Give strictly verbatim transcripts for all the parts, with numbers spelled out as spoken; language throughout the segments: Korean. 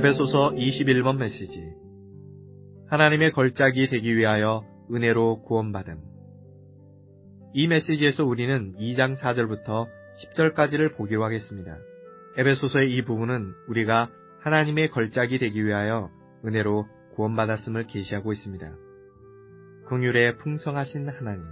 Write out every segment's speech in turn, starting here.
에베소서 이십일 번 메시지. 하나님의 걸작이 되기 위하여 은혜로 구원받음. 이 메시지에서 우리는 이 장 사 절부터 십 절까지를 보기로 하겠습니다. 에베소서의 이 부분은 우리가 하나님의 걸작이 되기 위하여 은혜로 구원받았음을 계시하고 있습니다. 긍휼에 풍성하신 하나님.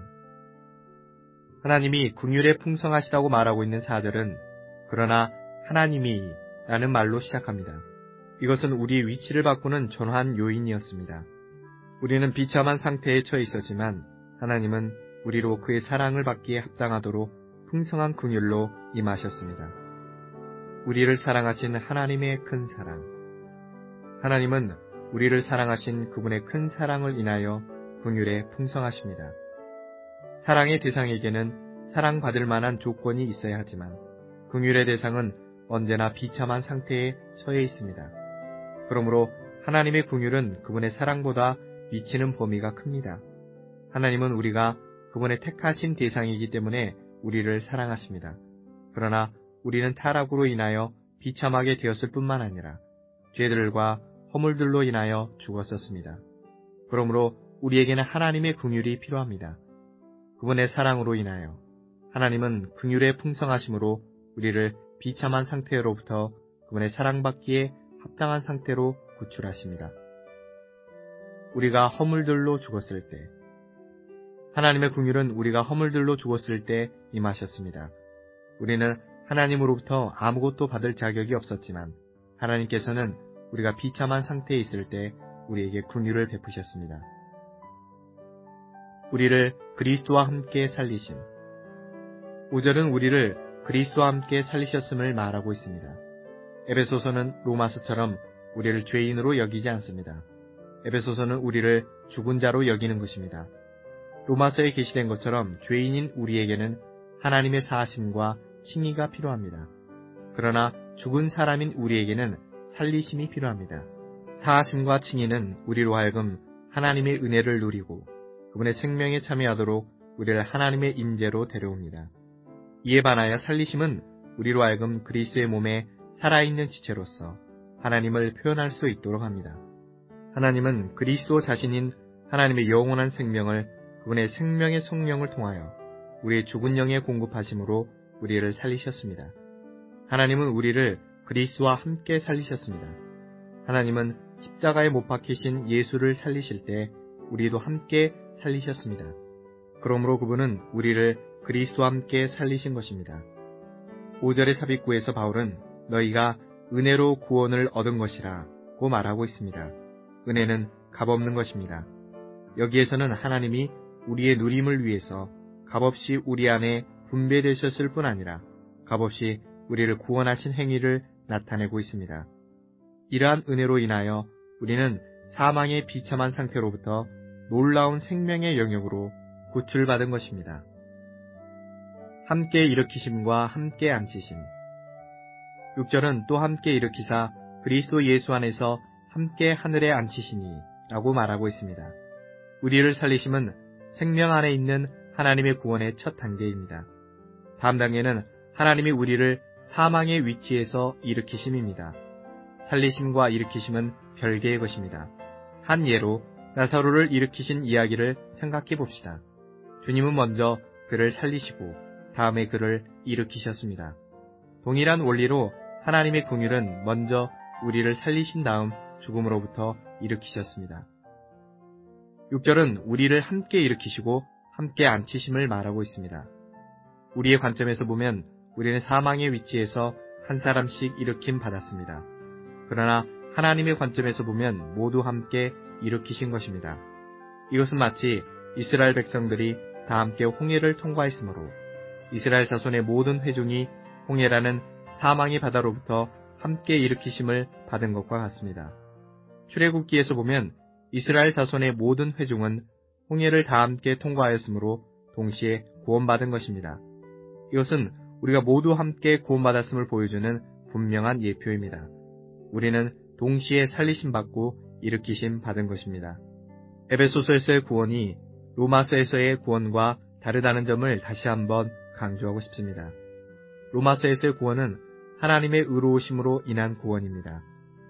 하나님이 긍휼에 풍성하시다고 말하고 있는 사 절은 그러나 하나님이 라는 말로 시작합니다. 이것은 우리의 위치를 바꾸는 전환 요인이었습니다. 우리는 비참한 상태에 처해 있었지만 하나님은 우리로 그의 사랑을 받기에 합당하도록 풍성한 긍휼로 임하셨습니다. 우리를 사랑하신 하나님의 큰 사랑. 하나님은 우리를 사랑하신 그분의 큰 사랑을 인하여 긍휼에 풍성하십니다. 사랑의 대상에게는 사랑받을 만한 조건이 있어야 하지만 긍휼의 대상은 언제나 비참한 상태에 처해 있습니다. 그러므로 하나님의 긍휼은 그분의 사랑보다 미치는 범위가 큽니다. 하나님은 우리가 그분의 택하신 대상이기 때문에 우리를 사랑하십니다. 그러나 우리는 타락으로 인하여 비참하게 되었을 뿐만 아니라 죄들과 허물들로 인하여 죽었었습니다. 그러므로 우리에게는 하나님의 긍휼이 필요합니다. 그분의 사랑으로 인하여 하나님은 긍휼의 풍성하심으로 우리를 비참한 상태로부터 그분의 사랑받기에 합당한 상태로 구출하십니다. 우리가 허물들로 죽었을 때 하나님의 긍휼은 우리가 허물들로 죽었을 때 임하셨습니다. 우리는 하나님으로부터 아무것도 받을 자격이 없었지만 하나님께서는 우리가 비참한 상태에 있을 때 우리에게 긍휼을 베푸셨습니다. 우리를 그리스도와 함께 살리심. 오 절은 우리를 그리스도와 함께 살리셨음을 말하고 있습니다. 에베소서는 로마서처럼 우리를 죄인으로 여기지 않습니다. 에베소서는 우리를 죽은 자로 여기는 것입니다. 로마서에 게시된 것처럼 죄인인 우리에게는 하나님의 사하심과 칭의가 필요합니다. 그러나 죽은 사람인 우리에게는 살리심이 필요합니다. 사하심과 칭의는 우리로 하여금 하나님의 은혜를 누리고 그분의 생명에 참여하도록 우리를 하나님의 임재로 데려옵니다. 이에 반하여 살리심은 우리로 하여금 그리스도의 몸에 살아있는 지체로서 하나님을 표현할 수 있도록 합니다. 하나님은 그리스도 자신인 하나님의 영원한 생명을 그분의 생명의 성령을 통하여 우리의 죽은 영에 공급하심으로 우리를 살리셨습니다. 하나님은 우리를 그리스도와 함께 살리셨습니다. 하나님은 십자가에 못 박히신 예수를 살리실 때 우리도 함께 살리셨습니다. 그러므로 그분은 우리를 그리스도와 함께 살리신 것입니다. 오 절의 삽입구에서 바울은 너희가 은혜로 구원을 얻은 것이라고 말하고 있습니다. 은혜는 값없는 것입니다. 여기에서는 하나님이 우리의 누림을 위해서 값없이 우리 안에 분배되셨을 뿐 아니라 값없이 우리를 구원하신 행위를 나타내고 있습니다. 이러한 은혜로 인하여 우리는 사망의 비참한 상태로부터 놀라운 생명의 영역으로 구출받은 것입니다. 함께 일으키심과 함께 앉히심. 육 절은 또 함께 일으키사 그리스도 예수 안에서 함께 하늘에 앉히시니 라고 말하고 있습니다. 우리를 살리심은 생명 안에 있는 하나님의 구원의 첫 단계입니다. 다음 단계는 하나님이 우리를 사망의 위치에서 일으키심입니다. 살리심과 일으키심은 별개의 것입니다. 한 예로 나사로를 일으키신 이야기를 생각해 봅시다. 주님은 먼저 그를 살리시고 다음에 그를 일으키셨습니다. 동일한 원리로 하나님의 긍휼은 먼저 우리를 살리신 다음 죽음으로부터 일으키셨습니다. 육 절은 우리를 함께 일으키시고 함께 앉히심을 말하고 있습니다. 우리의 관점에서 보면 우리는 사망의 위치에서 한 사람씩 일으킴 받았습니다. 그러나 하나님의 관점에서 보면 모두 함께 일으키신 것입니다. 이것은 마치 이스라엘 백성들이 다 함께 홍해를 통과했으므로 이스라엘 자손의 모든 회중이 홍해라는 사망의 바다로부터 함께 일으키심을 받은 것과 같습니다. 출애굽기에서 보면 이스라엘 자손의 모든 회중은 홍해를 다 함께 통과하였으므로 동시에 구원받은 것입니다. 이것은 우리가 모두 함께 구원받았음을 보여주는 분명한 예표입니다. 우리는 동시에 살리심 받고 일으키심 받은 것입니다. 에베소서에서의 구원이 로마서에서의 구원과 다르다는 점을 다시 한번 강조하고 싶습니다. 로마서에서의 구원은 하나님의 의로우심으로 인한 구원입니다.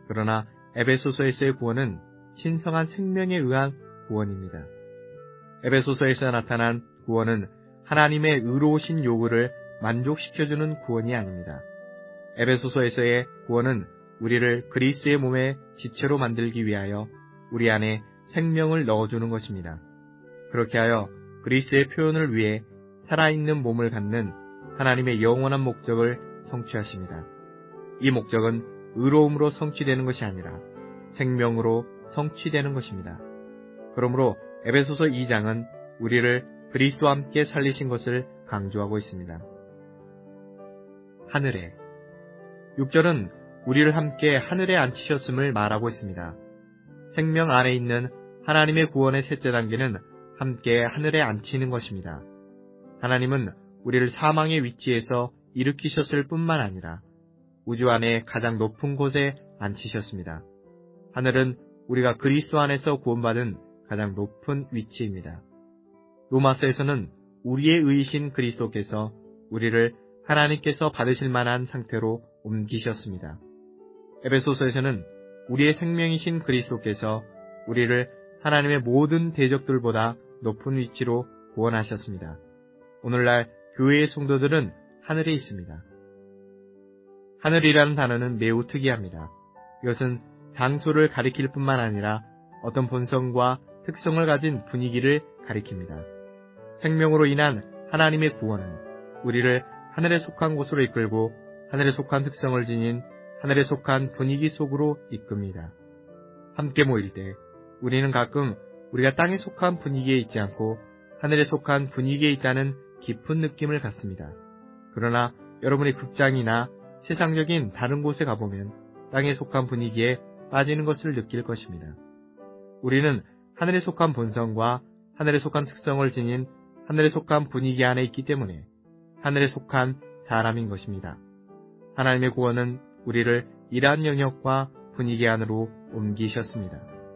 그러나 에베소서에서의 구원은 신성한 생명에 의한 구원입니다. 에베소서에서 나타난 구원은 하나님의 의로우신 요구를 만족시켜주는 구원이 아닙니다. 에베소서에서의 구원은 우리를 그리스도의 몸의 지체로 만들기 위하여 우리 안에 생명을 넣어주는 것입니다. 그렇게 하여 그리스도의 표현을 위해 살아있는 몸을 갖는 하나님의 영원한 목적을 성취하십니다. 이 목적은 의로움으로 성취되는 것이 아니라 생명으로 성취되는 것입니다. 그러므로 에베소서 이 장은 우리를 그리스도와 함께 살리신 것을 강조하고 있습니다. 하늘에 육 절은 우리를 함께 하늘에 앉히셨음을 말하고 있습니다. 생명 안에 있는 하나님의 구원의 셋째 단계는 함께 하늘에 앉히는 것입니다. 하나님은 우리를 사망의 위치에서 일으키셨을 뿐만 아니라 우주 안에 가장 높은 곳에 앉히셨습니다. 하늘은 우리가 그리스도 안에서 구원받은 가장 높은 위치입니다. 로마서에서는 우리의 의이신 그리스도께서 우리를 하나님께서 받으실 만한 상태로 옮기셨습니다. 에베소서에서는 우리의 생명이신 그리스도께서 우리를 하나님의 모든 대적들보다 높은 위치로 구원하셨습니다. 오늘날 교회의 성도들은 하늘에 있습니다. 하늘이라는 단어는 매우 특이합니다. 이것은 장소를 가리킬 뿐만 아니라 어떤 본성과 특성을 가진 분위기를 가리킵니다. 생명으로 인한 하나님의 구원은 우리를 하늘에 속한 곳으로 이끌고 하늘에 속한 특성을 지닌 하늘에 속한 분위기 속으로 이끕니다. 함께 모일 때 우리는 가끔 우리가 땅에 속한 분위기에 있지 않고 하늘에 속한 분위기에 있다는 깊은 느낌을 갖습니다. 그러나 여러분이 극장이나 세상적인 다른 곳에 가보면 땅에 속한 분위기에 빠지는 것을 느낄 것입니다. 우리는 하늘에 속한 본성과 하늘에 속한 특성을 지닌 하늘에 속한 분위기 안에 있기 때문에 하늘에 속한 사람인 것입니다. 하나님의 구원은 우리를 이러한 영역과 분위기 안으로 옮기셨습니다.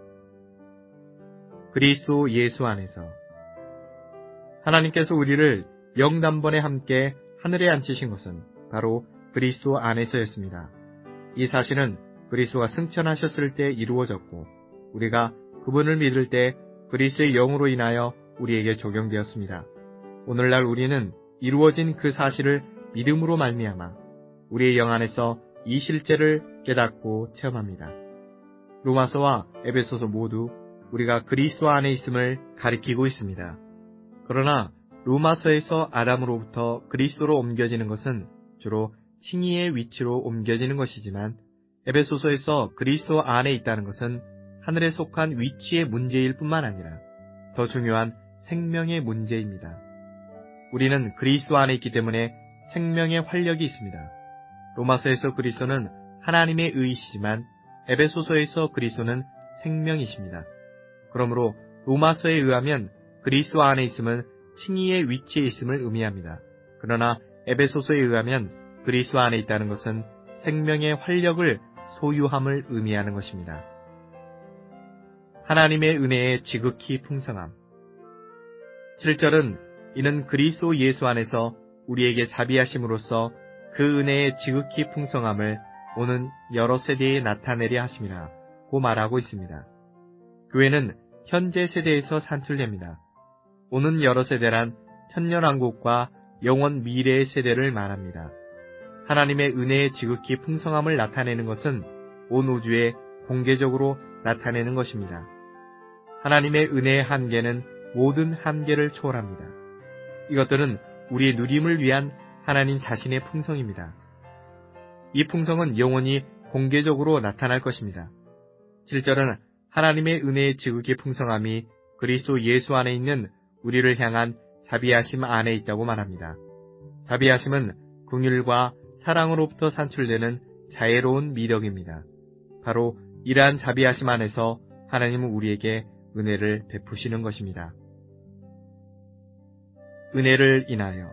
그리스도 예수 안에서 하나님께서 우리를 영단번에 함께 하늘에 앉히신 것은 바로 그리스도 안에서였습니다. 이 사실은 그리스도가 승천하셨을 때 이루어졌고 우리가 그분을 믿을 때 그리스도의 영으로 인하여 우리에게 적용되었습니다. 오늘날 우리는 이루어진 그 사실을 믿음으로 말미암아 우리의 영 안에서 이 실제를 깨닫고 체험합니다. 로마서와 에베소서 모두 우리가 그리스도 안에 있음을 가리키고 있습니다. 그러나 로마서에서 아담으로부터 그리스도로 옮겨지는 것은 주로 칭의의 위치로 옮겨지는 것이지만 에베소서에서 그리스도 안에 있다는 것은 하늘에 속한 위치의 문제일 뿐만 아니라 더 중요한 생명의 문제입니다. 우리는 그리스도 안에 있기 때문에 생명의 활력이 있습니다. 로마서에서 그리스도는 하나님의 의이시지만 에베소서에서 그리스도는 생명이십니다. 그러므로 로마서에 의하면 그리스도 안에 있음은 칭의의 위치에 있음을 의미합니다. 그러나 에베소서에 의하면 그리스도 안에 있다는 것은 생명의 활력을 소유함을 의미하는 것입니다. 하나님의 은혜의 지극히 풍성함. 칠 절은 이는 그리스도 예수 안에서 우리에게 자비하심으로써 그 은혜의 지극히 풍성함을 오는 여러 세대에 나타내려 하심이라 고 말하고 있습니다. 교회는 현재 세대에서 산출됩니다. 오는 여러 세대란 천년왕국과 영원 미래의 세대를 말합니다. 하나님의 은혜의 지극히 풍성함을 나타내는 것은 온 우주에 공개적으로 나타내는 것입니다. 하나님의 은혜의 한계는 모든 한계를 초월합니다. 이것들은 우리의 누림을 위한 하나님 자신의 풍성입니다. 이 풍성은 영원히 공개적으로 나타날 것입니다. 칠 절은 하나님의 은혜의 지극히 풍성함이 그리스도 예수 안에 있는 우리를 향한 자비하심 안에 있다고 말합니다. 자비하심은 긍휼과 사랑으로부터 산출되는 자애로운 미덕입니다. 바로 이러한 자비하심 안에서 하나님은 우리에게 은혜를 베푸시는 것입니다. 은혜를 인하여.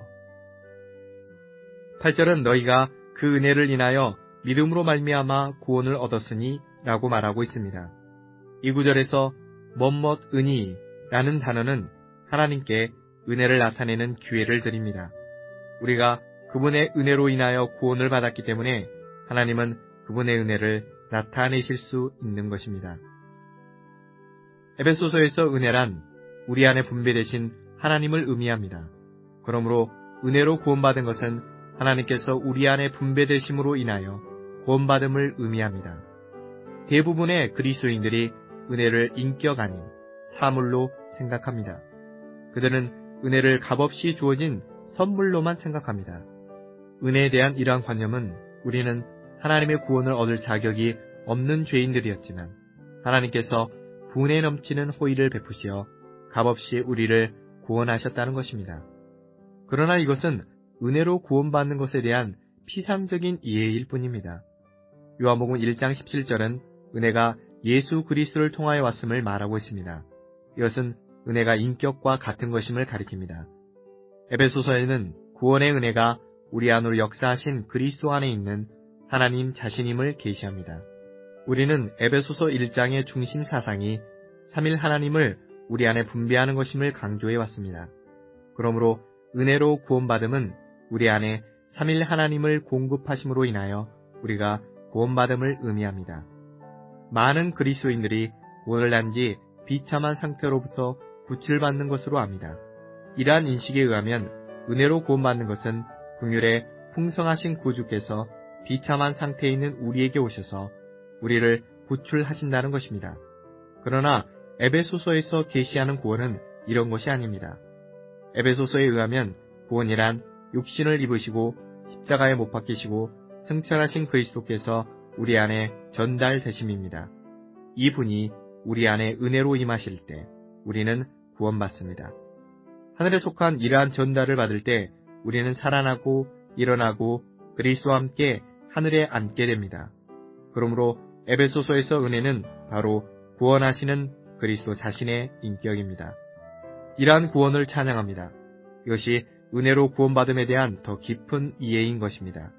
팔 절은 너희가 그 은혜를 인하여 믿음으로 말미암아 구원을 얻었으니 라고 말하고 있습니다. 이 구절에서 멋멋 은희 라는 단어는 하나님께 은혜를 나타내는 기회를 드립니다. 우리가 그분의 은혜로 인하여 구원을 받았기 때문에 하나님은 그분의 은혜를 나타내실 수 있는 것입니다. 에베소서에서 은혜란 우리 안에 분배되신 하나님을 의미합니다. 그러므로 은혜로 구원받은 것은 하나님께서 우리 안에 분배되심으로 인하여 구원받음을 의미합니다. 대부분의 그리스도인들이 은혜를 인격 아닌 사물로 생각합니다. 그들은 은혜를 값없이 주어진 선물로만 생각합니다. 은혜에 대한 이러한 관념은 우리는 하나님의 구원을 얻을 자격이 없는 죄인들이었지만 하나님께서 분에 넘치는 호의를 베푸시어 값없이 우리를 구원하셨다는 것입니다. 그러나 이것은 은혜로 구원받는 것에 대한 피상적인 이해일 뿐입니다. 요한복음 일 장 십칠 절은 은혜가 예수 그리스도를 통하여 왔음을 말하고 있습니다. 이것은 은혜가 인격과 같은 것임을 가리킵니다. 에베소서에는 구원의 은혜가 우리 안으로 역사하신 그리스도 안에 있는 하나님 자신임을 계시합니다. 우리는 에베소서 일 장의 중심 사상이 삼일 하나님을 우리 안에 분배하는 것임을 강조해 왔습니다. 그러므로 은혜로 구원받음은 우리 안에 삼일 하나님을 공급하심으로 인하여 우리가 구원받음을 의미합니다. 많은 그리스도인들이 구원을 난지 비참한 상태로부터 구출받는 것으로 압니다. 이러한 인식에 의하면 은혜로 구원받는 것은 긍휼의 풍성하신 구주께서 비참한 상태에 있는 우리에게 오셔서 우리를 구출하신다는 것입니다. 그러나 에베소서에서 계시하는 구원은 이런 것이 아닙니다. 에베소서에 의하면 구원이란 육신을 입으시고 십자가에 못 박히시고 승천하신 그리스도께서 우리 안에 전달되심입니다. 이 분이 우리 안에 은혜로 임하실 때 우리는 구원받습니다. 하늘에 속한 이러한 전달을 받을 때 우리는 살아나고 일어나고 그리스도와 함께 하늘에 앉게 됩니다. 그러므로 에베소서에서 은혜는 바로 구원하시는 그리스도 자신의 인격입니다. 이러한 구원을 찬양합니다. 이것이 은혜로 구원받음에 대한 더 깊은 이해인 것입니다.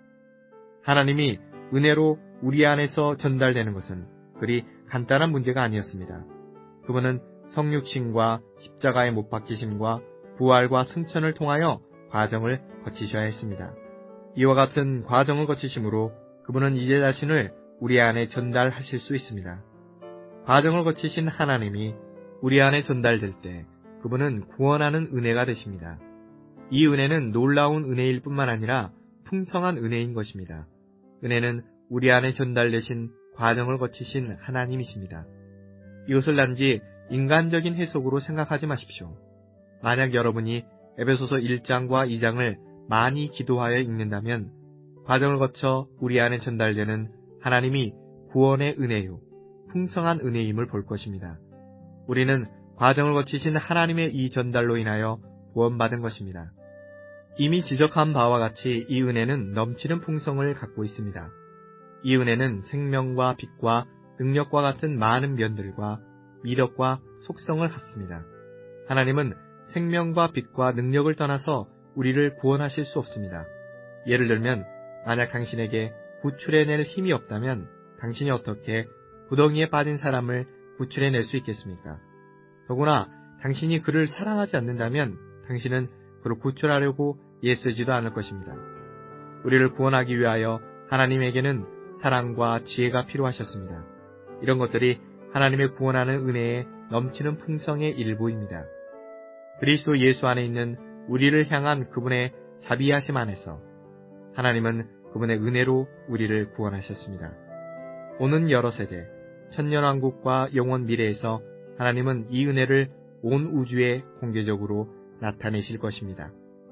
하나님이 은혜로 우리 안에서 전달되는 것은 그리 간단한 문제가 아니었습니다. 그분은 성육신과 십자가의 못 박히심과 부활과 승천을 통하여 과정을 거치셔야 했습니다. 이와 같은 과정을 거치심으로 그분은 이제 자신을 우리 안에 전달하실 수 있습니다. 과정을 거치신 하나님이 우리 안에 전달될 때 그분은 구원하는 은혜가 되십니다. 이 은혜는 놀라운 은혜일 뿐만 아니라 풍성한 은혜인 것입니다. 은혜는 우리 안에 전달되신 과정을 거치신 하나님이십니다. 이것을 단지 인간적인 해석으로 생각하지 마십시오. 만약 여러분이 에베소서 일 장과 이 장을 많이 기도하여 읽는다면 과정을 거쳐 우리 안에 전달되는 하나님이 구원의 은혜요, 풍성한 은혜임을 볼 것입니다. 우리는 과정을 거치신 하나님의 이 전달로 인하여 구원받은 것입니다. 이미 지적한 바와 같이 이 은혜는 넘치는 풍성을 갖고 있습니다. 이 은혜는 생명과 빛과 능력과 같은 많은 면들과 미덕과 속성을 갖습니다. 하나님은 생명과 빛과 능력을 떠나서 우리를 구원하실 수 없습니다. 예를 들면 만약 당신에게 구출해낼 힘이 없다면 당신이 어떻게 구덩이에 빠진 사람을 구출해낼 수 있겠습니까? 더구나 당신이 그를 사랑하지 않는다면 당신은 그를 구출하려고 애쓰지도 않을 것입니다. 우리를 구원하기 위하여 하나님에게는 사랑과 지혜가 필요하셨습니다. 이런 것들이 하나님의 구원하는 은혜에 넘치는 풍성의 일부입니다. 그리스도 예수 안에 있는 우리를 향한 그분의 자비하심 안에서 하나님은 그분의 은혜로 우리를 구원하셨습니다. 오는 여러 세대, 천년왕국과 영원 미래에서 하나님은 이 은혜를 온 우주에 공개적으로 나타내실 것입니다.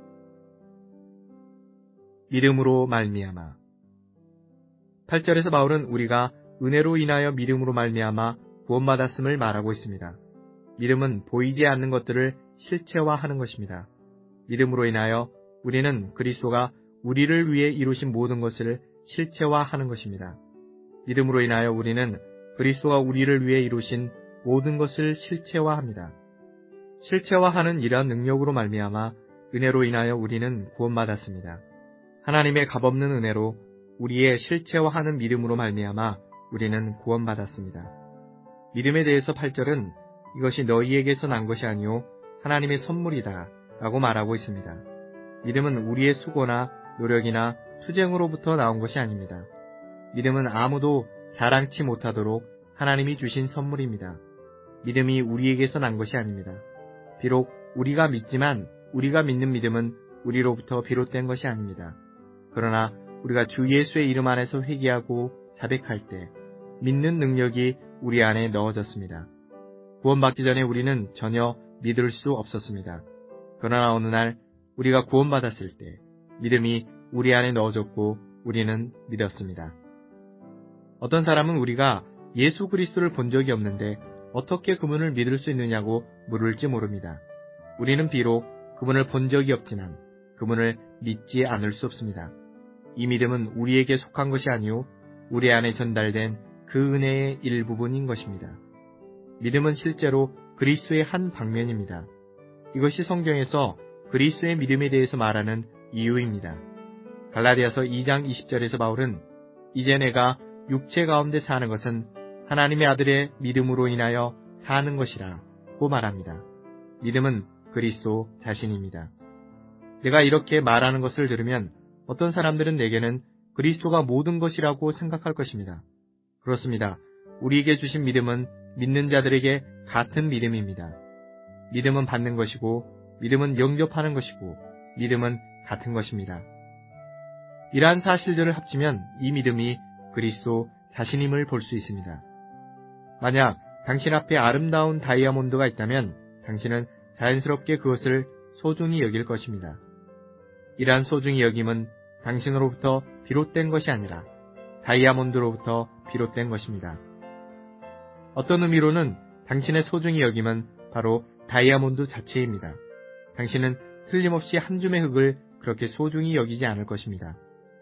믿음으로 말미암아. 팔 절에서 바울은 우리가 은혜로 인하여 믿음으로 말미암아 구원받았음을 말하고 있습니다. 믿음은 보이지 않는 것들을 실체화하는 것입니다. 믿음으로 인하여 우리는 그리스도가 우리를 위해 이루신 모든 것을 실체화하는 것입니다. 믿음으로 인하여 우리는 그리스도가 우리를 위해 이루신 모든 것을 실체화합니다. 실체화하는 이러한 능력으로 말미암아 은혜로 인하여 우리는 구원받았습니다. 하나님의 값없는 은혜로 우리의 실체화하는 믿음으로 말미암아 우리는 구원받았습니다. 믿음에 대해서 팔 절은 이것이 너희에게서 난 것이 아니요 하나님의 선물이다 라고 말하고 있습니다. 믿음은 우리의 수고나 노력이나 투쟁으로부터 나온 것이 아닙니다. 믿음은 아무도 자랑치 못하도록 하나님이 주신 선물입니다. 믿음이 우리에게서 난 것이 아닙니다. 비록 우리가 믿지만 우리가 믿는 믿음은 우리로부터 비롯된 것이 아닙니다. 그러나 우리가 주 예수의 이름 안에서 회개하고 자백할 때 믿는 능력이 우리 안에 넣어졌습니다. 구원받기 전에 우리는 전혀 믿을 수 없었습니다. 그러나 어느 날 우리가 구원받았을 때 믿음이 우리 안에 넣어졌고 우리는 믿었습니다. 어떤 사람은 우리가 예수 그리스도를 본 적이 없는데 어떻게 그분을 믿을 수 있느냐고 물을지 모릅니다. 우리는 비록 그분을 본 적이 없지만 그분을 믿지 않을 수 없습니다. 이 믿음은 우리에게 속한 것이 아니오 우리 안에 전달된 그 은혜의 일부분인 것입니다. 믿음은 실제로 그리스도의 한 방면입니다. 이것이 성경에서 그리스도의 믿음에 대해서 말하는 이유입니다. 갈라디아서 이 장 이십 절에서 바울은 이제 내가 육체 가운데 사는 것은 하나님의 아들의 믿음으로 인하여 사는 것이라고 말합니다. 믿음은 그리스도 자신입니다. 내가 이렇게 말하는 것을 들으면 어떤 사람들은 내게는 그리스도가 모든 것이라고 생각할 것입니다. 그렇습니다. 우리에게 주신 믿음은 믿는 자들에게 같은 믿음입니다. 믿음은 받는 것이고 믿음은 영접하는 것이고 믿음은 같은 것입니다. 이러한 사실들을 합치면 이 믿음이 그리스도 자신임을 볼 수 있습니다. 만약 당신 앞에 아름다운 다이아몬드가 있다면 당신은 자연스럽게 그것을 소중히 여길 것입니다. 이러한 소중히 여김은 당신으로부터 비롯된 것이 아니라 다이아몬드로부터 비롯된 것입니다. 어떤 의미로는 당신의 소중히 여김은 바로 다이아몬드 자체입니다. 당신은 틀림없이 한 줌의 흙을 그렇게 소중히 여기지 않을 것입니다.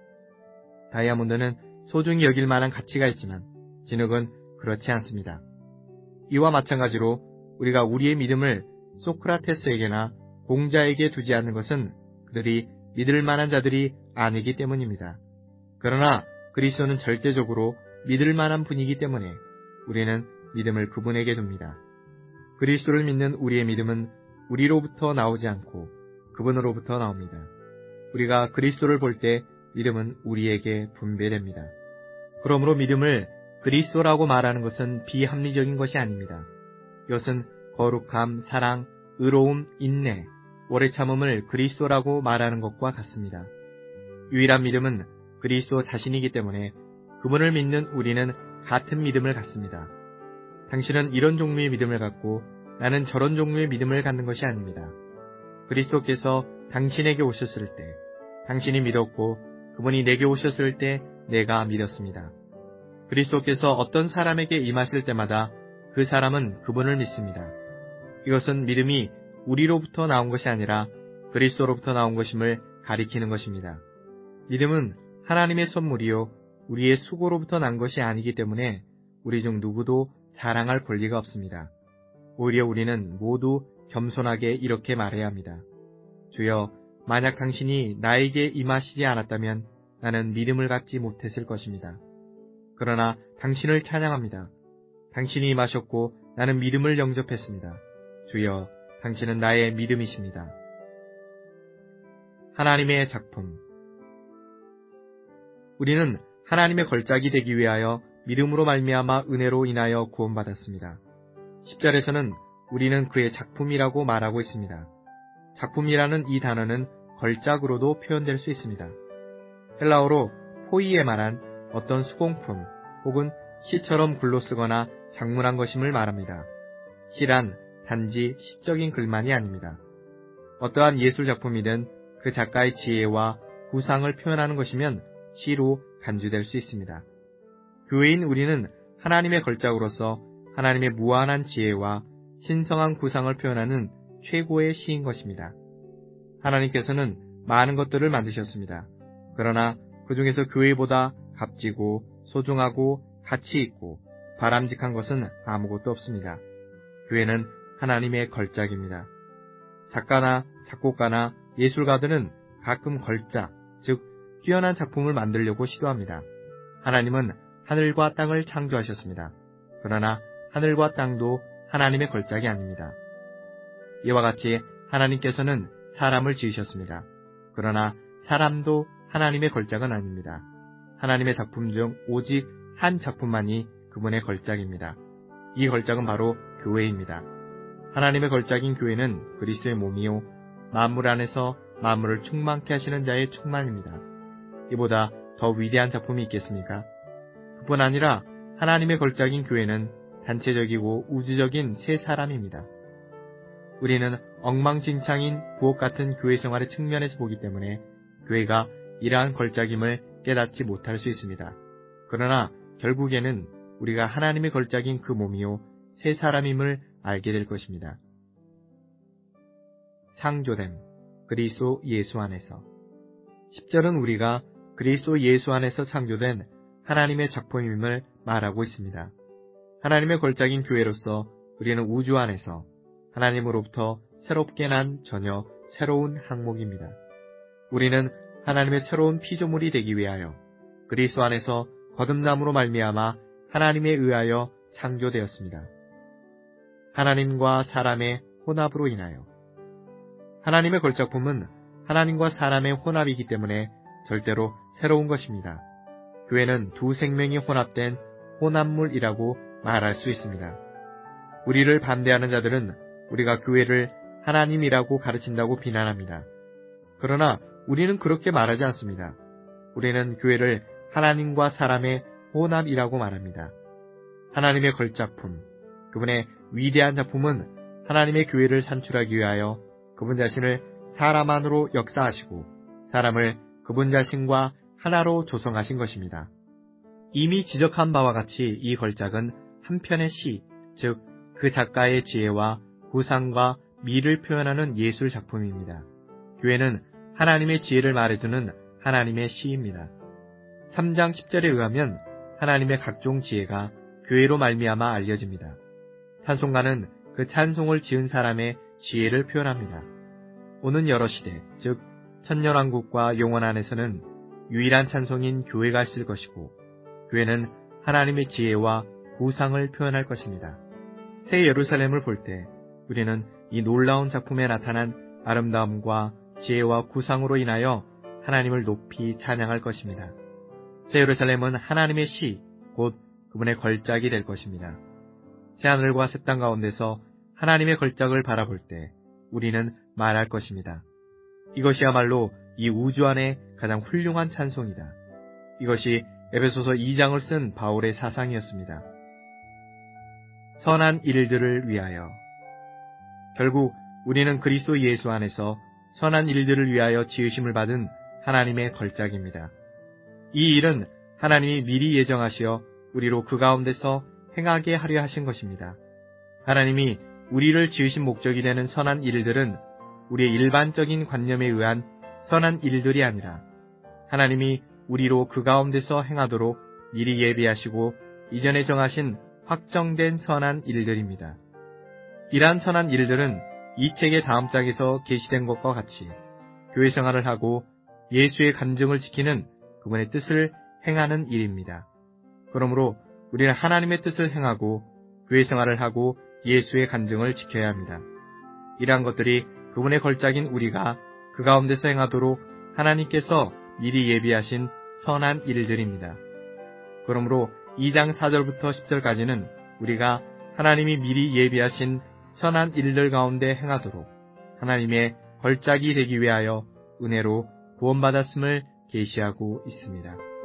다이아몬드는 소중히 여길 만한 가치가 있지만 진흙은 그렇지 않습니다. 이와 마찬가지로 우리가 우리의 믿음을 소크라테스에게나 공자에게 두지 않는 것은 그들이 믿을 만한 자들이 아니기 때문입니다. 그러나 그리스도는 절대적으로 믿을 만한 분이기 때문에 우리는 믿음을 그분에게 둡니다. 그리스도를 믿는 우리의 믿음은 우리로부터 나오지 않고 그분으로부터 나옵니다. 우리가 그리스도를 볼 때 믿음은 우리에게 분배됩니다. 그러므로 믿음을 그리스도라고 말하는 것은 비합리적인 것이 아닙니다. 이것은 거룩함, 사랑, 의로움, 인내, 오래 참음을 그리스도라고 말하는 것과 같습니다. 유일한 믿음은 그리스도 자신이기 때문에 그분을 믿는 우리는 같은 믿음을 갖습니다. 당신은 이런 종류의 믿음을 갖고 나는 저런 종류의 믿음을 갖는 것이 아닙니다. 그리스도께서 당신에게 오셨을 때 당신이 믿었고 그분이 내게 오셨을 때 내가 믿었습니다. 그리스도께서 어떤 사람에게 임하실 때마다 그 사람은 그분을 믿습니다. 이것은 믿음이 우리로부터 나온 것이 아니라 그리스도로부터 나온 것임을 가리키는 것입니다. 믿음은 하나님의 선물이요 우리의 수고로부터 난 것이 아니기 때문에 우리 중 누구도 자랑할 권리가 없습니다. 오히려 우리는 모두 겸손하게 이렇게 말해야 합니다. 주여, 만약 당신이 나에게 임하시지 않았다면 나는 믿음을 갖지 못했을 것입니다. 그러나 당신을 찬양합니다. 당신이 임하셨고 나는 믿음을 영접했습니다. 주여, 당신은 나의 믿음이십니다. 하나님의 작품. 우리는 하나님의 걸작이 되기 위하여 믿음으로 말미암아 은혜로 인하여 구원받았습니다. 십 절에서는 우리는 그의 작품이라고 말하고 있습니다. 작품이라는 이 단어는 걸작으로도 표현될 수 있습니다. 헬라어로 포이에 말한 어떤 수공품 혹은 시처럼 글로 쓰거나 작문한 것임을 말합니다. 시란 단지 시적인 글만이 아닙니다. 어떠한 예술작품이든 그 작가의 지혜와 구상을 표현하는 것이면 시로 간주될 수 있습니다. 교회인 우리는 하나님의 걸작으로서 하나님의 무한한 지혜와 신성한 구상을 표현하는 최고의 시인 것입니다. 하나님께서는 많은 것들을 만드셨습니다. 그러나 그 중에서 교회보다 값지고 소중하고 가치 있고 바람직한 것은 아무것도 없습니다. 교회는 하나님의 걸작입니다. 작가나 작곡가나 예술가들은 가끔 걸작, 즉 뛰어난 작품을 만들려고 시도합니다. 하나님은 하늘과 땅을 창조하셨습니다. 그러나 하늘과 땅도 하나님의 걸작이 아닙니다. 이와 같이 하나님께서는 사람을 지으셨습니다. 그러나 사람도 하나님의 걸작은 아닙니다. 하나님의 작품 중 오직 한 작품만이 그분의 걸작입니다. 이 걸작은 바로 교회입니다. 하나님의 걸작인 교회는 그리스도의 몸이요 만물 안에서 만물을 충만케 하시는 자의 충만입니다. 이보다 더 위대한 작품이 있겠습니까? 그뿐 아니라 하나님의 걸작인 교회는 단체적이고 우주적인 세 사람입니다. 우리는 엉망진창인 부엌 같은 교회 생활의 측면에서 보기 때문에 교회가 이러한 걸작임을 깨닫지 못할 수 있습니다. 그러나 결국에는 우리가 하나님의 걸작인 그 몸이요 세 사람임을 알게 될 것입니다. 창조됨, 그리스도 예수 안에서. 십 절은 우리가 그리스도 예수 안에서 창조된 하나님의 작품임을 말하고 있습니다. 하나님의 걸작인 교회로서 우리는 우주 안에서 하나님으로부터 새롭게 난 전혀 새로운 항목입니다. 우리는 하나님의 새로운 피조물이 되기 위하여 그리스도 안에서 거듭남으로 말미암아 하나님에 의하여 창조되었습니다. 하나님과 사람의 혼합으로 인하여. 하나님의 걸작품은 하나님과 사람의 혼합이기 때문에 절대로 새로운 것입니다. 교회는 두 생명이 혼합된 혼합물이라고 말할 수 있습니다. 우리를 반대하는 자들은 우리가 교회를 하나님이라고 가르친다고 비난합니다. 그러나 우리는 그렇게 말하지 않습니다. 우리는 교회를 하나님과 사람의 혼합이라고 말합니다. 하나님의 걸작품, 그분의 위대한 작품은 하나님의 교회를 산출하기 위하여 그분 자신을 사람 안으로 역사하시고 사람을 그분 자신과 하나로 조성하신 것입니다. 이미 지적한 바와 같이 이 걸작은 한 편의 시, 즉 그 작가의 지혜와 구상과 미를 표현하는 예술 작품입니다. 교회는 하나님의 지혜를 말해주는 하나님의 시입니다. 삼 장 십 절에 의하면 하나님의 각종 지혜가 교회로 말미암아 알려집니다. 찬송가는 그 찬송을 지은 사람의 지혜를 표현합니다. 오는 여러 시대, 즉 천년왕국과 영원 안에서는 유일한 찬송인 교회가 있을 것이고 교회는 하나님의 지혜와 구상을 표현할 것입니다. 새 예루살렘을 볼 때 우리는 이 놀라운 작품에 나타난 아름다움과 지혜와 구상으로 인하여 하나님을 높이 찬양할 것입니다. 새 예루살렘은 하나님의 시, 곧 그분의 걸작이 될 것입니다. 새하늘과 새 땅 가운데서 하나님의 걸작을 바라볼 때 우리는 말할 것입니다. 이것이야말로 이 우주 안의 가장 훌륭한 찬송이다. 이것이 에베소서 이 장을 쓴 바울의 사상이었습니다. 선한 일들을 위하여. 결국 우리는 그리스도 예수 안에서 선한 일들을 위하여 지으심을 받은 하나님의 걸작입니다. 이 일은 하나님이 미리 예정하시어 우리로 그 가운데서 행하게 하려 하신 것입니다. 하나님이 우리를 지으신 목적이 되는 선한 일들은 우리의 일반적인 관념에 의한 선한 일들이 아니라 하나님이 우리로 그 가운데서 행하도록 미리 예비하시고 이전에 정하신 확정된 선한 일들입니다. 이러한 선한 일들은 이 책의 다음 장에서 게시된 것과 같이 교회 생활을 하고 예수의 간증을 지키는 그분의 뜻을 행하는 일입니다. 그러므로 우리는 하나님의 뜻을 행하고 교회 생활을 하고 예수의 간증을 지켜야 합니다. 이러한 것들이 그분의 걸작인 우리가 그 가운데서 행하도록 하나님께서 미리 예비하신 선한 일들입니다. 그러므로 이 장 사 절부터 십 절까지는 우리가 하나님이 미리 예비하신 선한 일들 가운데 행하도록 하나님의 걸작이 되기 위하여 은혜로 구원받았음을 계시하고 있습니다.